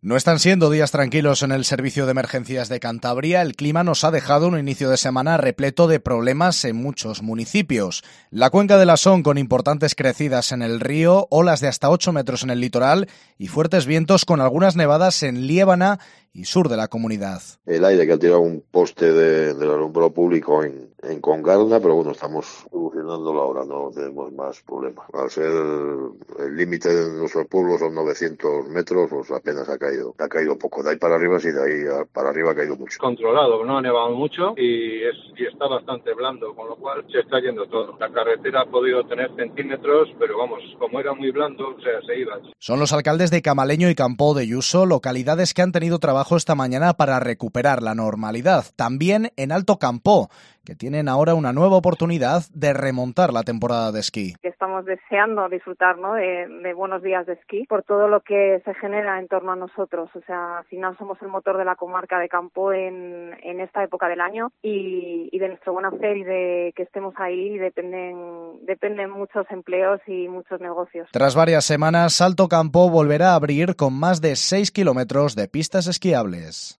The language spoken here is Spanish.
No están siendo días tranquilos en el Servicio de Emergencias de Cantabria. El clima nos ha dejado un inicio de semana repleto de problemas en muchos municipios. La cuenca de la Son con importantes crecidas en el río, olas de hasta 8 metros en el litoral y fuertes vientos con algunas nevadas en Liébana y sur de la comunidad. El aire que ha tirado un poste del alumbrado público en Congarda, pero bueno, estamos solucionándolo ahora, no tenemos más problemas. Al ser el límite de nuestro pueblo son 900 metros, pues apenas ha caído poco. De ahí para arriba sí, de ahí para arriba ha caído mucho. Controlado, no ha nevado mucho y está bastante blando, con lo cual se está yendo todo. La carretera ha podido tener centímetros, pero vamos, como era muy blando, o sea, se iba. Son los alcaldes de Camaleño y Campoo de Yuso, localidades que han tenido trabajo esta mañana para recuperar la normalidad. También en Alto Campoo, que tienen ahora una nueva oportunidad de remontar la temporada de esquí. Estamos deseando disfrutar, ¿no?, de buenos días de esquí por todo lo que se genera en torno a nosotros. O sea, al final somos el motor de la comarca de Campoo en esta época del año y de nuestro buen hacer y de que estemos ahí dependen muchos empleos y muchos negocios. Tras varias semanas, Alto Campoo volverá a abrir con más de 6 kilómetros de pistas esquiables.